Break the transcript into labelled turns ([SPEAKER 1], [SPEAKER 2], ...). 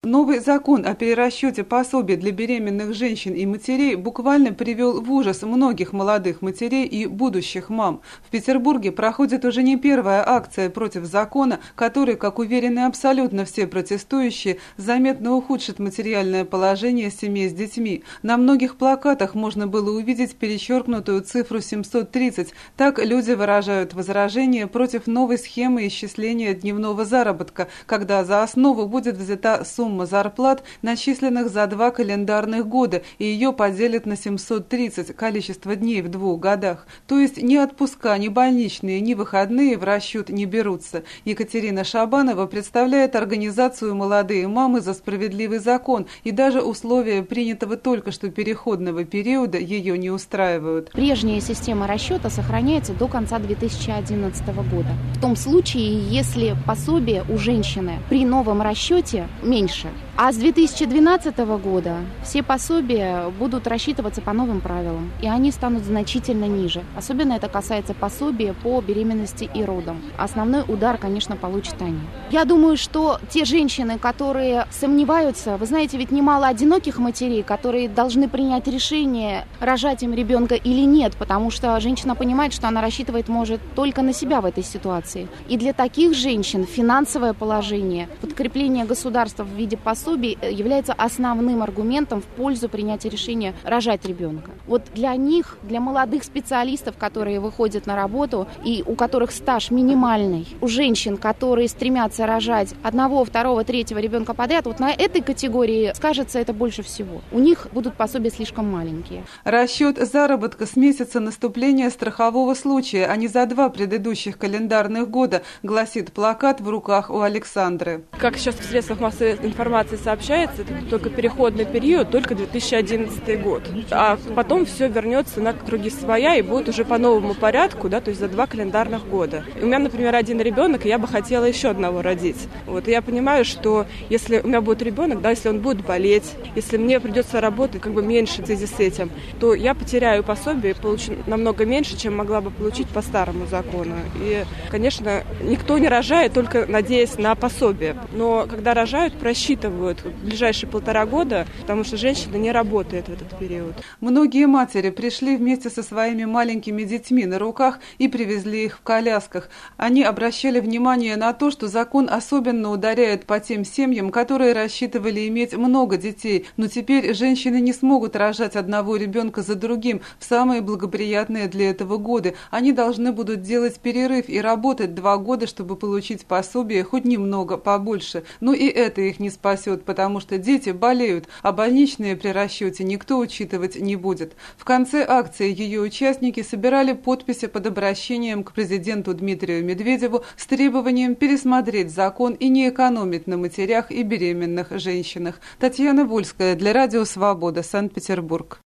[SPEAKER 1] Новый закон о перерасчете пособий для беременных женщин и матерей буквально привел в ужас многих молодых матерей и будущих мам. В Петербурге проходит уже не первая акция против закона, который, как уверены абсолютно все протестующие, заметно ухудшит материальное положение семей с детьми. На многих плакатах можно было увидеть перечеркнутую цифру 730. Так люди выражают возражение против новой схемы исчисления дневного заработка, когда за основу будет взята сумма зарплат, начисленных за 2 календарных года, и ее поделят на 730, количество дней в 2 годах. То есть ни отпуска, ни больничные, ни выходные в расчет не берутся. Екатерина Шабанова представляет организацию «Молодые мамы за справедливый закон», и даже условия принятого только что переходного периода ее не устраивают.
[SPEAKER 2] Прежняя система расчета сохраняется до конца 2011 года. В том случае, если пособие у женщины при новом расчете меньше. А с 2012 года все пособия будут рассчитываться по новым правилам, и они станут значительно ниже. Особенно это касается пособия по беременности и родам. Основной удар, конечно, получат они. Я думаю, что те женщины, которые сомневаются, вы знаете, ведь немало одиноких матерей, которые должны принять решение, рожать им ребенка или нет, потому что женщина понимает, что она рассчитывает может только на себя в этой ситуации. И для таких женщин финансовое положение, подкрепление государства в виде пособий является основным аргументом в пользу принятия решения рожать ребенка. Вот для них, для молодых специалистов, которые выходят на работу и у которых стаж минимальный, у женщин, которые стремятся рожать 1, 2, 3 ребенка подряд, вот на этой категории скажется это больше всего. У них будут пособия слишком маленькие.
[SPEAKER 1] Расчет заработка с месяца наступления страхового случая, а не за 2 предыдущих календарных года, гласит плакат в руках у Александры.
[SPEAKER 3] Как сейчас в средствах массовой информации сообщается, это только переходный период, только 2011 год. А потом все вернется на круги своя и будет уже по новому порядку, да, то есть за 2 календарных года. У меня, например, 1 ребенок, и я бы хотела еще одного родить. Вот, и я понимаю, что если у меня будет ребенок, да, если он будет болеть, если мне придется работать как бы меньше в связи с этим, то я потеряю пособие и получу намного меньше, чем могла бы получить по старому закону. И, конечно, никто не рожает, только надеясь на пособие. Но когда рожают, просчитывают в ближайшие 1,5 года, потому что женщина не работает в этот период.
[SPEAKER 1] Многие матери пришли вместе со своими маленькими детьми на руках и привезли их в колясках. Они обращали внимание на то, что закон особенно ударяет по тем семьям, которые рассчитывали иметь много детей, но теперь женщины не смогут рожать одного ребенка за другим в самые благоприятные для этого годы. Они должны будут делать перерыв и работать 2 года, чтобы получить пособие хоть немного побольше. Но и это их не спасет, потому что дети болеют, а больничные при расчете никто учитывать не будет. В конце акции ее участники собирали подписи под обращением к президенту Дмитрию Медведеву с требованием пересмотреть закон и не экономить на матерях и беременных женщинах. Татьяна Вольская для Радио Свобода, Санкт-Петербург.